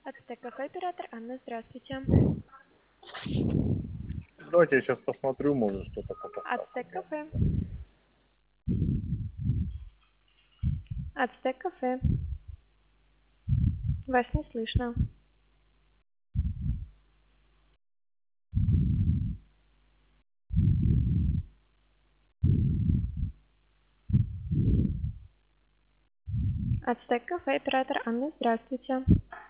Ацтек кафе, оператор Анна, здравствуйте. Давайте я сейчас посмотрю, может что-то по поставке. Ацтек кафе. Ацтек кафе. Вас не слышно. Ацтек кафе, оператор Анна, здравствуйте.